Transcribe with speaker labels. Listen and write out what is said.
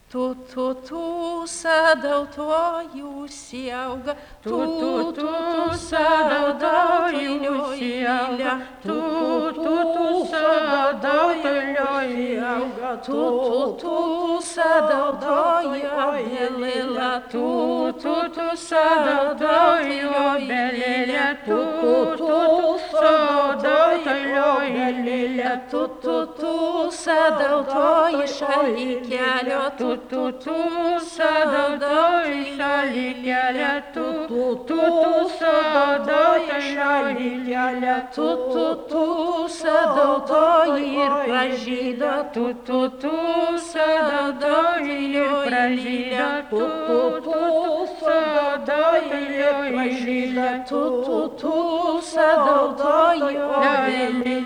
Speaker 1: Tu sadautojusi auga, tu sadautojusi auga, tu sadautojusi auga, tu sadautojusi belėlė, tu sadautojusi belėlė, tu sadautojusi belėlė, tu sadautojusi šalikelio, tu sadautojusi šalikelė, tu sadautojusi šalikelė, tu sadautojusi ir pražydo, tu sadautojusi ir pražydo, tu sadautojusi ir pražydo, tu sadautojusi